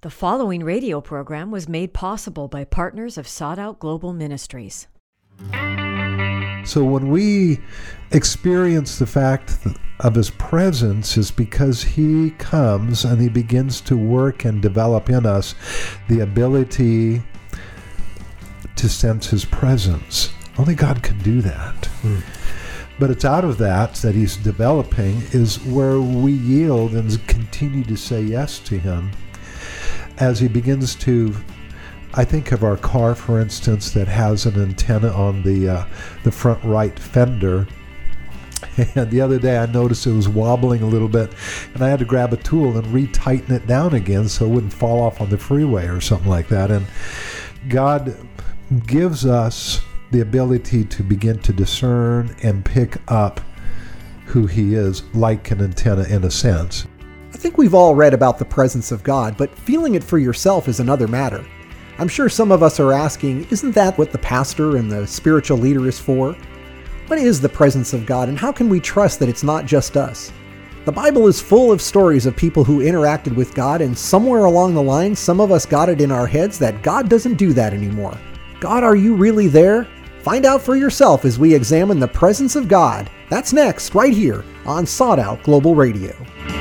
The following radio program was made possible by partners of Sought Out Global Ministries. So when we experience the fact of His presence is because He comes and He begins to work and develop in us the ability to sense His presence. Only God can do that. But it's out of that He's developing is where we yield and continue to say yes to Him. As He begins to, I think of our car, for instance, that has an antenna on the front right fender. And the other day I noticed it was wobbling a little bit, and I had to grab a tool and retighten it down again so it wouldn't fall off on the freeway or something like that. And God gives us the ability to begin to discern and pick up who He is, like an antenna in a sense. I think we've all read about the presence of God, but feeling it for yourself is another matter. I'm sure some of us are asking, isn't that what the pastor and the spiritual leader is for? What is the presence of God, and how can we trust that it's not just us? The Bible is full of stories of people who interacted with God, and somewhere along the line, some of us got it in our heads that God doesn't do that anymore. God, are you really there? Find out for yourself as we examine the presence of God. That's next, right here on Sought Out Global Radio.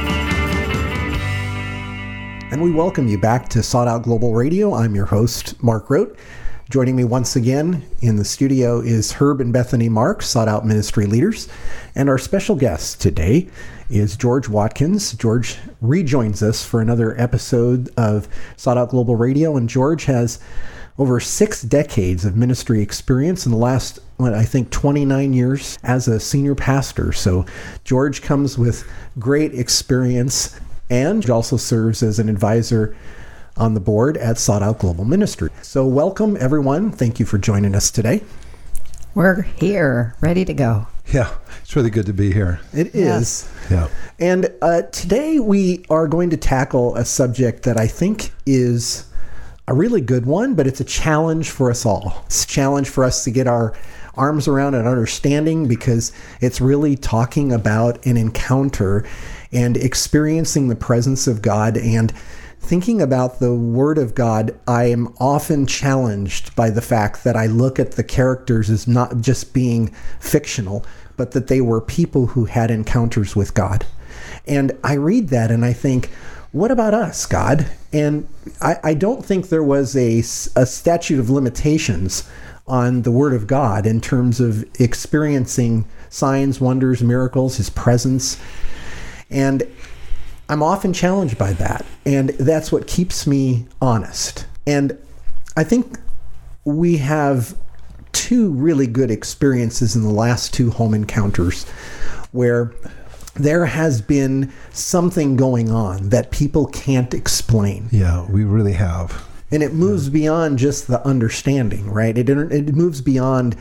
And we welcome you back to Sought Out Global Radio. I'm your host, Mark Rote. Joining me once again in the studio is Herb and Bethany Marks, Sought Out Ministry leaders. And our special guest today is George Watkins. George rejoins us for another episode of Sought Out Global Radio. And George has over 6 decades of ministry experience in the last, 29 years as a senior pastor. So George comes with great experience, and also serves as an advisor on the board at Sought Out Global Ministry. So welcome, everyone. Thank you for joining us today. We're here, ready to go. Yeah, it's really good to be here. It is. Yeah. And today we are going to tackle a subject that I think is a really good one, but it's a challenge for us all. It's a challenge for us to get our arms around and understanding, because it's really talking about an encounter and experiencing the presence of God and thinking about the Word of God. I am often challenged by the fact that I look at the characters as not just being fictional, but that they were people who had encounters with God. And I read that and I think, what about us, God? And I don't think there was a statute of limitations on the Word of God in terms of experiencing signs, wonders, miracles, His presence. And I'm often challenged by that. And that's what keeps me honest. And I think we have 2 really good experiences in the last 2 home encounters where there has been something going on that people can't explain. Yeah, we really have. And it moves beyond just the understanding, right? It moves beyond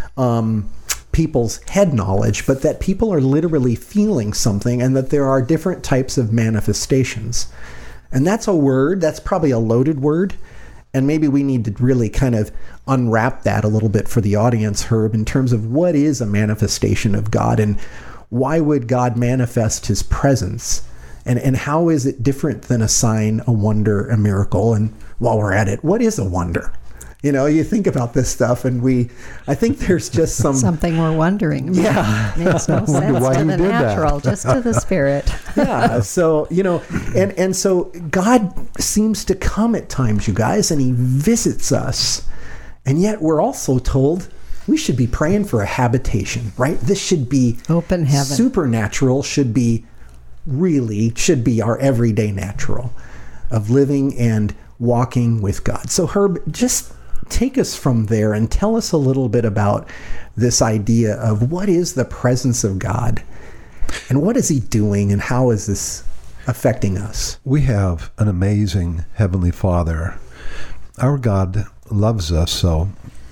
people's head knowledge, but that people are literally feeling something, and that there are different types of manifestations. And that's a word, that's probably a loaded word, and maybe we need to really kind of unwrap that a little bit for the audience, Herb, in terms of what is a manifestation of God, and why would God manifest His presence, and how is it different than a sign, a wonder, a miracle? And while we're at it, what is a wonder? You know, you think about this stuff, and I think there's just something we're wondering about. Yeah. Makes no sense to the natural, just to the spirit. Yeah. So, and so God seems to come at times, you guys, and He visits us. And yet we're also told we should be praying for a habitation, right? This should be open heaven. Supernatural should be our everyday natural of living and walking with God. So Herb, just take us from there and tell us a little bit about this idea of what is the presence of God, and what is He doing, and how is this affecting us? We have an amazing Heavenly Father. Our God loves us so,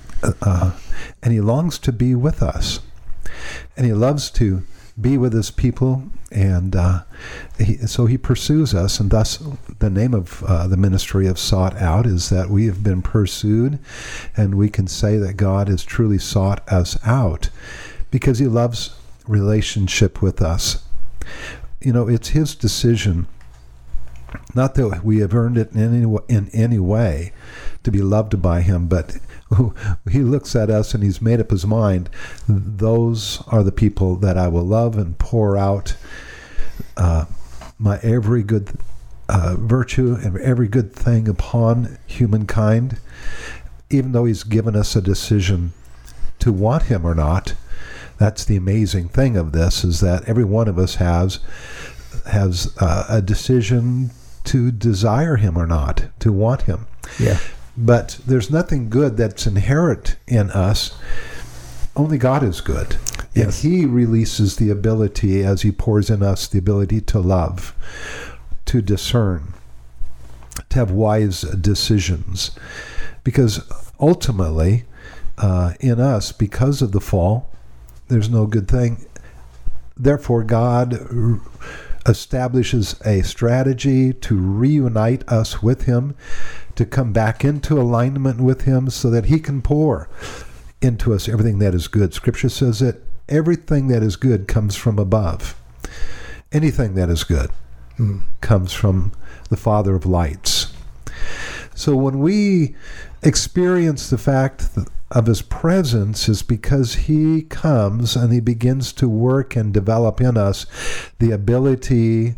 and He longs to be with us. And He loves to be with His people, and so He pursues us, and thus the name of the ministry of Sought Out is that we have been pursued, and we can say that God has truly sought us out because He loves relationship with us. It's His decision Not that we have earned it in any way to be loved by him, but he looks at us and he's made up his mind. Those are the people that I will love and pour out my every good virtue and every good thing upon humankind, even though he's given us a decision to want him or not. That's the amazing thing of this, is that every one of us has a decision to desire him or not, to want him. Yeah. But there's nothing good that's inherent in us. Only God is good. Yes. And he releases the ability, as he pours in us, the ability to love, to discern, to have wise decisions. Because ultimately, in us, because of the fall, there's no good thing. Therefore, God establishes a strategy to reunite us with him, to come back into alignment with him so that he can pour into us everything that is good. Scripture says that everything that is good comes from above. Anything that is good comes from the Father of lights. So when we experience the fact of his presence, is because he comes and he begins to work and develop in us the ability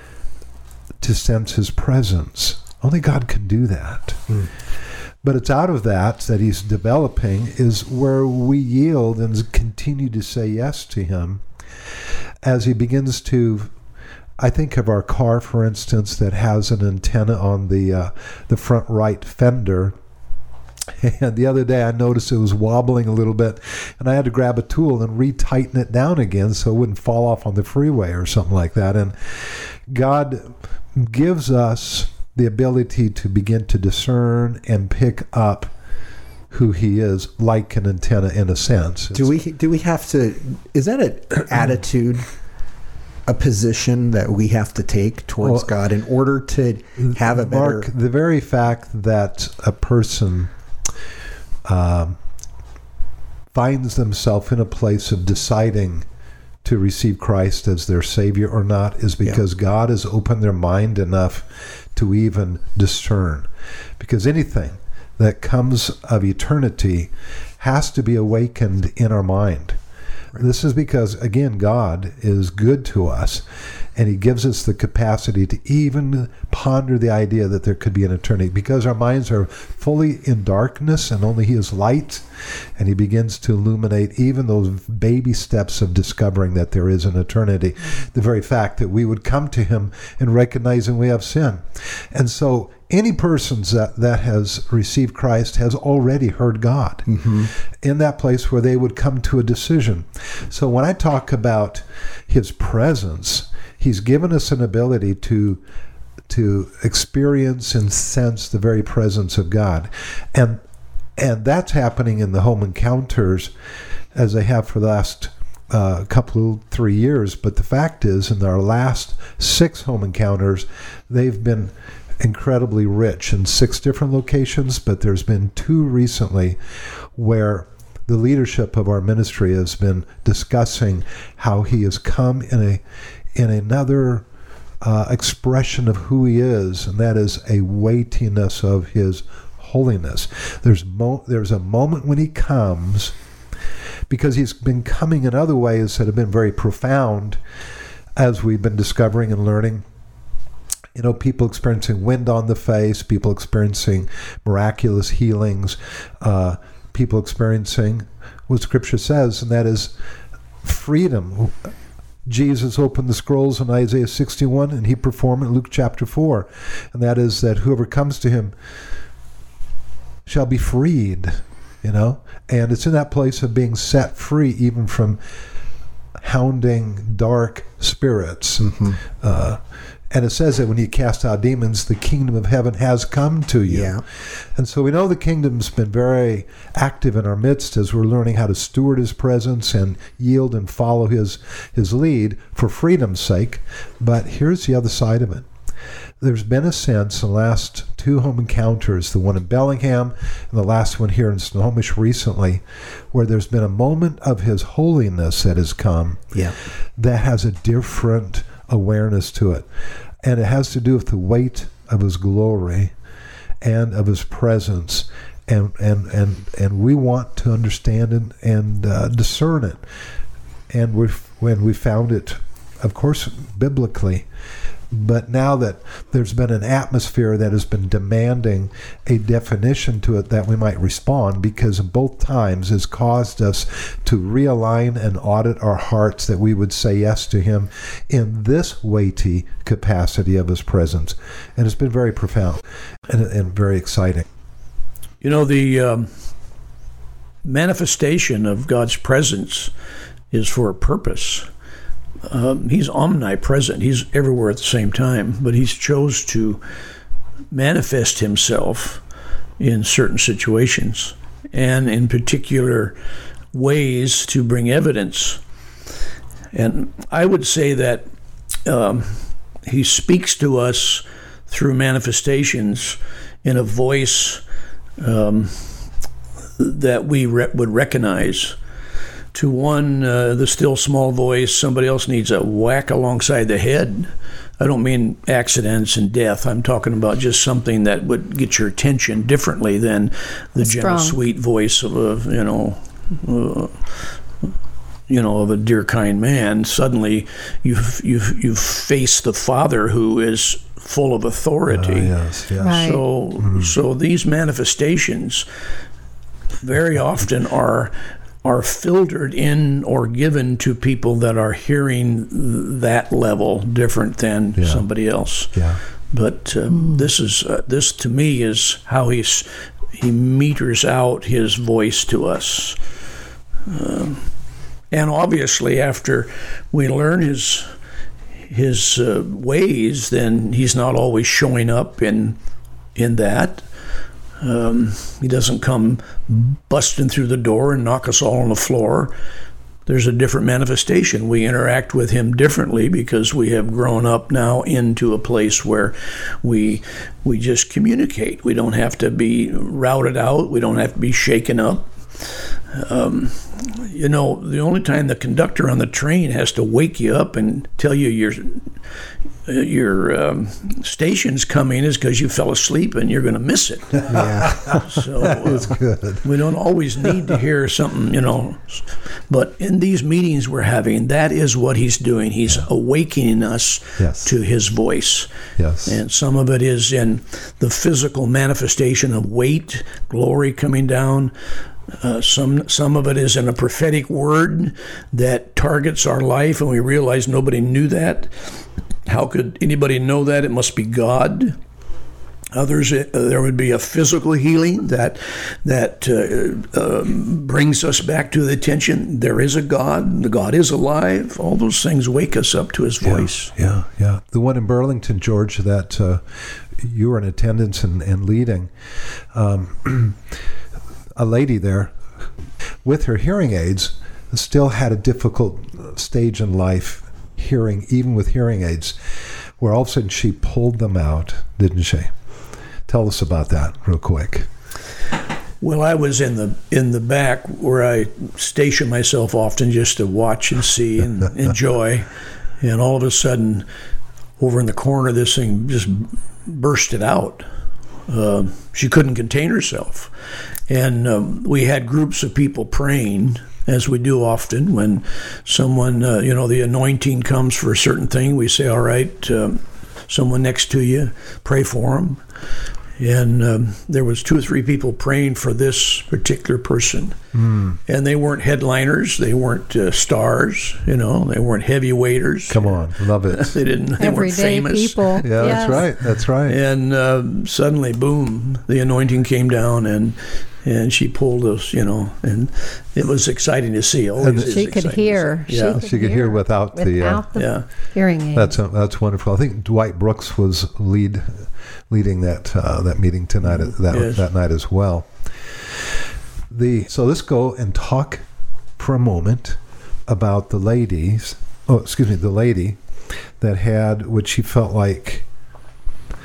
to sense his presence. Only God can do that. But it's out of that he's developing is where we yield and continue to say yes to him as he begins to. I think of our car, for instance, that has an antenna on the front right fender. And the other day I noticed it was wobbling a little bit, and I had to grab a tool and retighten it down again so it wouldn't fall off on the freeway or something like that. And God gives us the ability to begin to discern and pick up who he is, like an antenna in a sense. Do we have to, is that an attitude, a position that we have to take towards God in order to have a better... Mark, the very fact that a person finds themselves in a place of deciding to receive Christ as their Savior or not is because God has opened their mind enough to even discern. Because anything that comes of eternity has to be awakened in our mind. Right. This is because, again, God is good to us, and he gives us the capacity to even ponder the idea that there could be an eternity, because our minds are fully in darkness and only he is light, and he begins to illuminate even those baby steps of discovering that there is an eternity. The very fact that we would come to him and recognizing we have sin. And so any person that has received Christ has already heard God in that place where they would come to a decision. So when I talk about his presence, he's given us an ability to experience and sense the very presence of God. And that's happening in the home encounters as they have for the last 3 years. But the fact is, in our last 6 home encounters, they've been incredibly rich in 6 different locations, but there's been 2 recently where the leadership of our ministry has been discussing how he has come in another expression of who he is, and that is a weightiness of his holiness. There's a moment when he comes, because he's been coming in other ways that have been very profound, as we've been discovering and learning. You know, people experiencing wind on the face, people experiencing miraculous healings, people experiencing what Scripture says, and that is freedom. Jesus opened the scrolls in Isaiah 61, and he performed it in Luke chapter 4. And that is that whoever comes to him shall be freed, you know. And it's in that place of being set free even from hounding dark spirits. And it says that when you cast out demons, the kingdom of heaven has come to you. Yeah. And so we know the kingdom's been very active in our midst as we're learning how to steward his presence and yield and follow his lead for freedom's sake. But here's the other side of it. There's been a sense in the last 2 home encounters, the one in Bellingham and the last one here in Snohomish recently, where there's been a moment of his holiness that has come that has a different awareness to it. And it has to do with the weight of his glory and of his presence. And we want to understand and discern it. And we found it, of course, biblically. But now that there's been an atmosphere that has been demanding a definition to it, that we might respond, because both times has caused us to realign and audit our hearts, that we would say yes to him in this weighty capacity of his presence. And it's been very profound and very exciting. You know, the manifestation of God's presence is for a purpose. He's omnipresent. He's everywhere at the same time, but he's chose to manifest himself in certain situations and in particular ways to bring evidence. And I would say that he speaks to us through manifestations in a voice that we would recognize. To one, the still small voice, somebody else needs a whack alongside the head. I don't mean accidents and death. I'm talking about just something that would get your attention differently than the gentle, sweet voice of a, of a dear, kind man. Suddenly, you've faced the Father who is full of authority. Yes. Right. So these manifestations very often are filtered in or given to people that are hearing that level different than somebody else. Yeah. But this to me is how he meters out his voice to us. And obviously, after we learn his ways, then he's not always showing up in that. He doesn't come busting through the door and knock us all on the floor. There's a different manifestation. We interact with him differently because we have grown up now into a place where we just communicate. We don't have to be routed out. We don't have to be shaken up. The only time the conductor on the train has to wake you up and tell you your station's coming is because you fell asleep and you're going to miss it. Yeah. So That's good. we don't always need to hear something, But in these meetings we're having, that is what he's doing. He's awakening us to his voice. Yes. And some of it is in the physical manifestation of weight, glory coming down. Some of it is in a prophetic word that targets our life, and we realize nobody knew that. How could anybody know that? It must be God. Others, there would be a physical healing that brings us back to the attention. There is a God. The God is alive. All those things wake us up to his voice. Yeah. The one in Burlington, George, that you were in attendance and leading, a lady there with her hearing aids still had a difficult stage in life, hearing, even with hearing aids, where all of a sudden she pulled them out, didn't she? Tell us about that real quick. Well, I was in the back where I station myself often just to watch and see and enjoy, and all of a sudden, over in the corner, this thing just bursted out. She couldn't contain herself. And we had groups of people praying, as we do often when someone, the anointing comes for a certain thing. We say, all right, someone next to you, pray for them. And there was 2 or 3 people praying for this particular person. And they weren't headliners. They weren't stars. They weren't heavyweighers. Come on, love it. They weren't famous. People. Yeah, yes. That's right. And suddenly, boom, the anointing came down, and she pulled us, and it was exciting to see. She could hear. She could hear without the hearing aid. That's wonderful. I think Dwight Brooks was leading that meeting tonight, that night as well. So let's go and talk for a moment about the lady that had what she felt like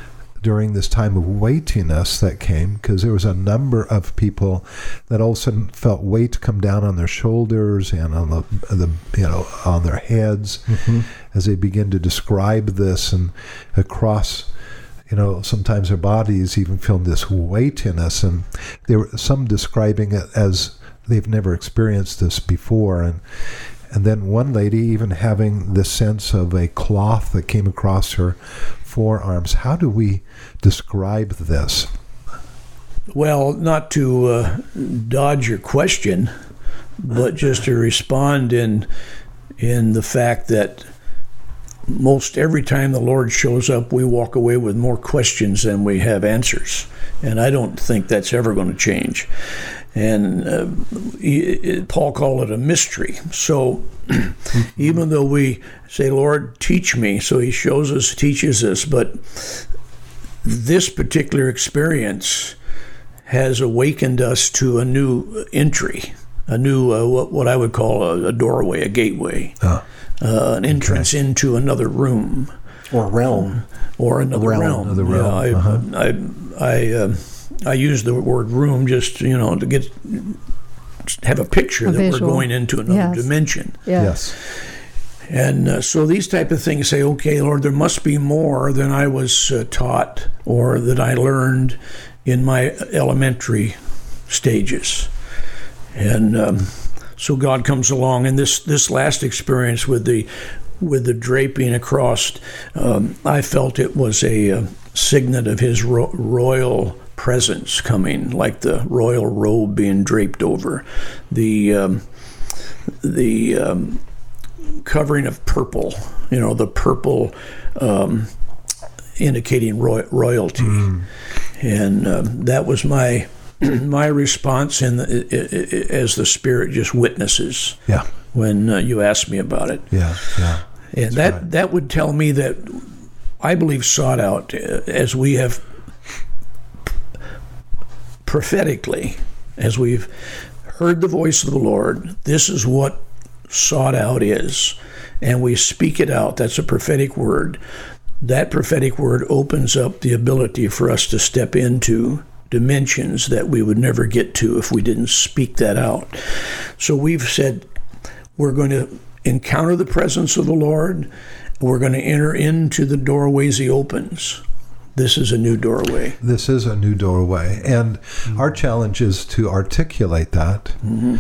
during this time of weightiness that came, because there was a number of people that all of a sudden felt weight come down on their shoulders and on on their heads as they begin to describe this, and across sometimes their bodies even feel this weightiness, and there were some describing it as they've never experienced this before, and then one lady even having the sense of a cloth that came across her forearms. How do we describe this? Well, not to dodge your question, but just to respond in the fact that most every time the Lord shows up, we walk away with more questions than we have answers. And I don't think that's ever going to change. And Paul called it a mystery. So even though we say, Lord, teach me, so he shows us, teaches us, but this particular experience has awakened us to a new entry, a new, what I would call a doorway, a gateway. An entrance into another room, or realm, or another realm. Another realm. Yeah, I use the word room just to have a picture that we're going into another dimension. Yes. And so these type of things say, okay, Lord, there must be more than I was taught or that I learned in my elementary stages, and. So God comes along, and this last experience with the draping across, I felt it was a signet of His royal presence coming, like the royal robe being draped over the covering of purple. The purple indicating royalty, and that was my response as the Spirit just witnesses when you asked me about it. And that would tell me that I believe sought out, as we have prophetically, as we've heard the voice of the Lord, this is what sought out is, and we speak it out. That's a prophetic word. That prophetic word opens up the ability for us to step into dimensions that we would never get to if we didn't speak that out. So we've said we're going to encounter the presence of the Lord. We're going to enter into the doorways He opens. This is a new doorway. This is a new doorway. And our challenge is to articulate that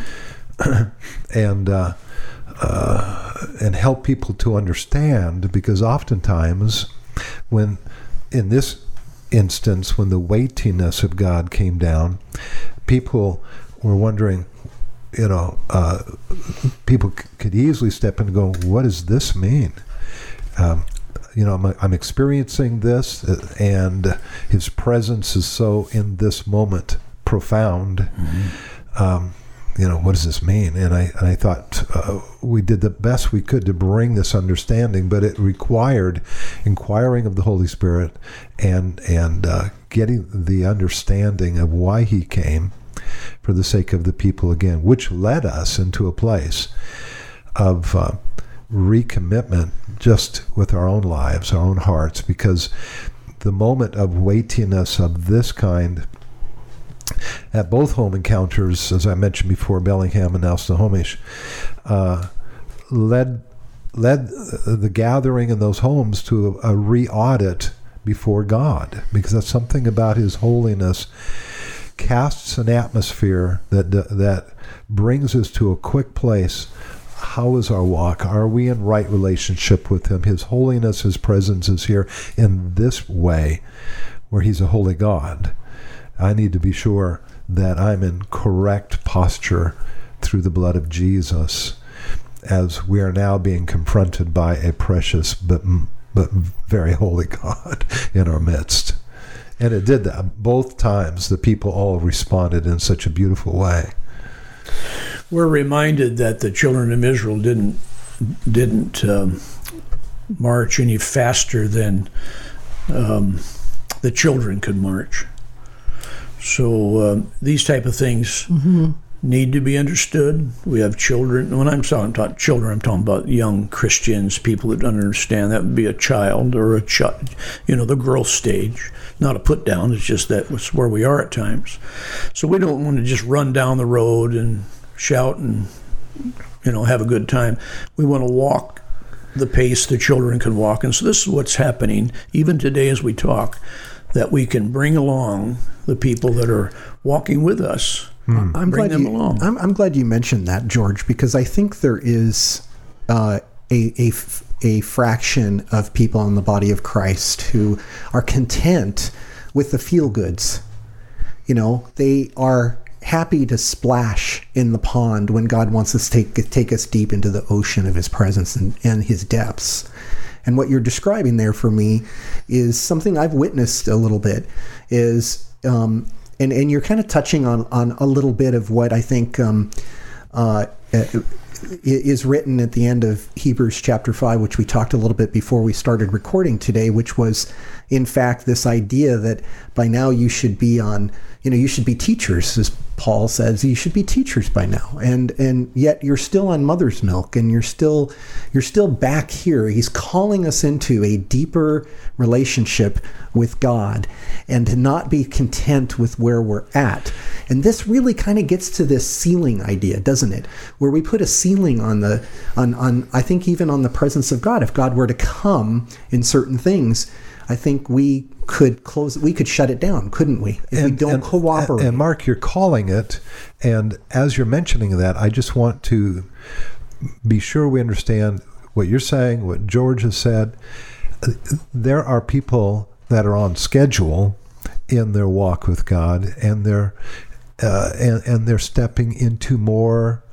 and help people to understand, because oftentimes when in this instance, when the weightiness of God came down, people were wondering, people could easily step in and go, what does this mean? I'm experiencing this, and His presence is so in this moment profound. What does this mean? And I thought we did the best we could to bring this understanding, but it required inquiring of the Holy Spirit and getting the understanding of why He came for the sake of the people again, which led us into a place of recommitment just with our own lives, our own hearts, because the moment of weightiness of this kind at both home encounters, as I mentioned before, Bellingham and now Snohomish, led the gathering in those homes to a re-audit before God, because that's something about His holiness casts an atmosphere that brings us to a quick place. How is our walk? Are we in right relationship with Him? His holiness, His presence is here in this way, where He's a holy God. I need to be sure that I'm in correct posture through the blood of Jesus, as we are now being confronted by a precious but very holy God in our midst. And it did that. Both times the people all responded in such a beautiful way. We're reminded that the children of Israel didn't march any faster than the children could march. So these type of things need to be understood. We have children. When I'm talking children, I'm talking about young Christians, people that don't understand. That would be a child or the growth stage. Not a put down. It's just that's where we are at times. So we don't want to just run down the road and shout and have a good time. We want to walk the pace the children can walk. And so this is what's happening even today as we talk, that we can bring along the people that are walking with us. I'm glad you mentioned that, George, because I think there is a fraction of people in the body of Christ who are content with the feel-goods. They are happy to splash in the pond when God wants us to take us deep into the ocean of his presence and his depths. And what you're describing there for me is something I've witnessed a little bit, and you're kind of touching on a little bit of what I think is written at the end of Hebrews chapter 5, which we talked a little bit before we started recording today, which was, in fact, this idea that by now you should be you should be teachers, as Paul says. You should be teachers by now, and yet you're still on mother's milk, and you're still back here. He's calling us into a deeper relationship with God, and to not be content with where we're at. And this really kind of gets to this ceiling idea, doesn't it? Where we put a ceiling on I think even on the presence of God. If God were to come in certain things, I think we could shut it down, couldn't we? If we don't cooperate. And Mark, you're calling it, and as you're mentioning that, I just want to be sure we understand what you're saying, what George has said. There are people that are on schedule in their walk with God, and they're stepping into more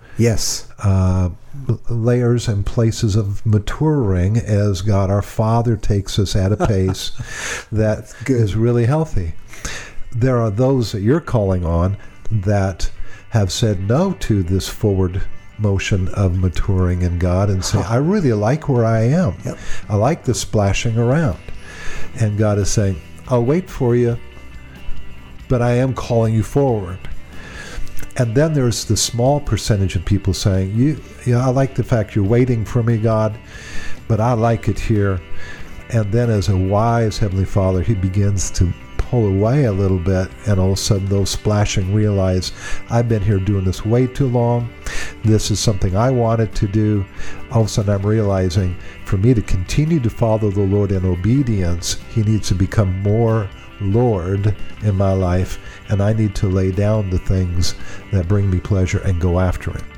layers and places of maturing as God our Father takes us at a pace that is really healthy. There are those that you're calling on that have said no to this forward motion of maturing in God and say, I really like where I am. Yep. I like the splashing around. And God is saying, I'll wait for you, but I am calling you forward. And then there's the small percentage of people saying, I like the fact you're waiting for me, God, but I like it here. And then as a wise Heavenly Father, he begins to pull away a little bit, and all of a sudden those splashing realize, I've been here doing this way too long. This is something I wanted to do. All of a sudden I'm realizing for me to continue to follow the Lord in obedience, he needs to become more Lord in my life, and I need to lay down the things that bring me pleasure and go after him.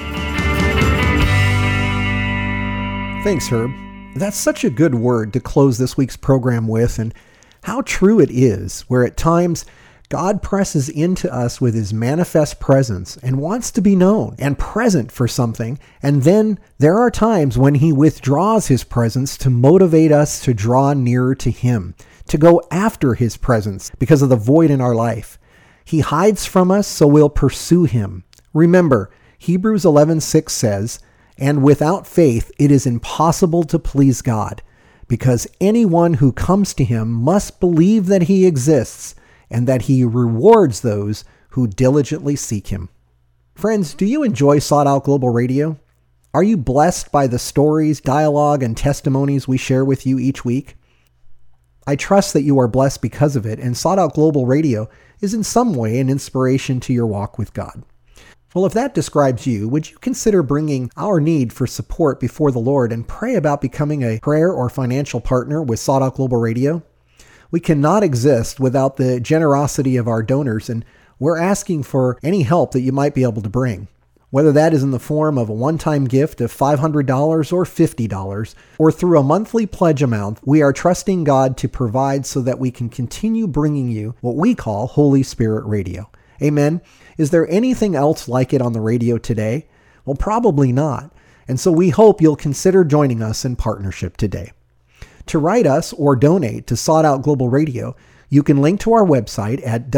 Thanks, Herb. That's such a good word to close this week's program with, and how true it is, where at times God presses into us with his manifest presence and wants to be known and present for something, and then there are times when he withdraws his presence to motivate us to draw nearer to him, to go after his presence because of the void in our life. He hides from us so we'll pursue him. Remember, Hebrews 11:6 says, "And without faith it is impossible to please God, because anyone who comes to him must believe that he exists and that he rewards those who diligently seek him." Friends, do you enjoy Sought Out Global Radio? Are you blessed by the stories, dialogue, and testimonies we share with you each week? I trust that you are blessed because of it, and Sought Out Global Radio is in some way an inspiration to your walk with God. Well, if that describes you, would you consider bringing our need for support before the Lord and pray about becoming a prayer or financial partner with Sought Out Global Radio? We cannot exist without the generosity of our donors, and we're asking for any help that you might be able to bring. Whether that is in the form of a one-time gift of $500 or $50, or through a monthly pledge amount, we are trusting God to provide so that we can continue bringing you what we call Holy Spirit Radio. Amen. Is there anything else like it on the radio today? Well, probably not. And so we hope you'll consider joining us in partnership today. To write us or donate to Sought Out Global Radio, you can link to our website at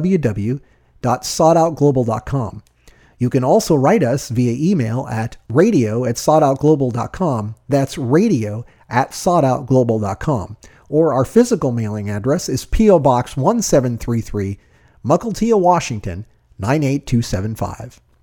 www.soughteoutglobal.com. You can also write us via email at radio@soughteoutglobal.com. That's radio@soughteoutglobal.com. Or our physical mailing address is P.O. Box 1733, Mukilteo, Washington, 98275.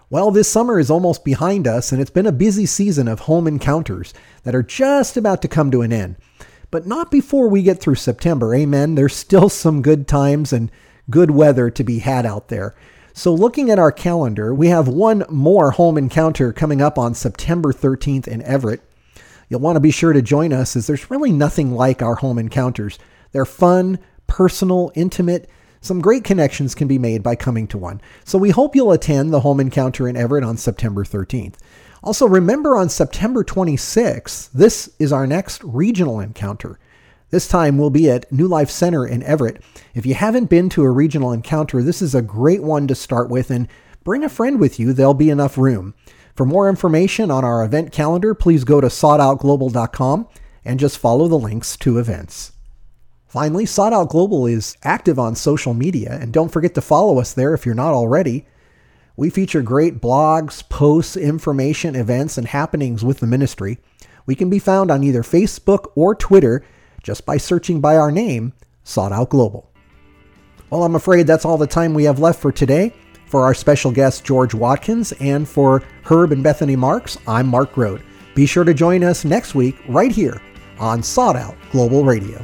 Well, this summer is almost behind us, and it's been a busy season of home encounters that are just about to come to an end. But not before we get through September, amen. There's still some good times and good weather to be had out there. So looking at our calendar, we have one more home encounter coming up on September 13th in Everett. You'll want to be sure to join us, as there's really nothing like our home encounters. They're fun, personal, intimate. Some great connections can be made by coming to one. So we hope you'll attend the home encounter in Everett on September 13th. Also, remember on September 26th, this is our next regional encounter. This time we'll be at New Life Center in Everett. If you haven't been to a regional encounter, this is a great one to start with, and bring a friend with you. There'll be enough room. For more information on our event calendar, please go to SoughtOutGlobal.com and just follow the links to events. Finally, Sought Out Global is active on social media, and don't forget to follow us there if you're not already. We feature great blogs, posts, information, events, and happenings with the ministry. We can be found on either Facebook or Twitter just by searching by our name, Sought Out Global. Well, I'm afraid that's all the time we have left for today. For our special guest, George Watkins, and for Herb and Bethany Marks, I'm Mark Grote. Be sure to join us next week right here on Sought Out Global Radio.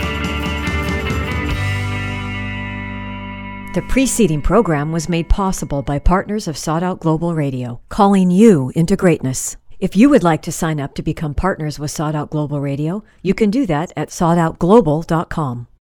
The preceding program was made possible by partners of Sought Out Global Radio, calling you into greatness. If you would like to sign up to become partners with Sought Out Global Radio, you can do that at SoughtOutGlobal.com.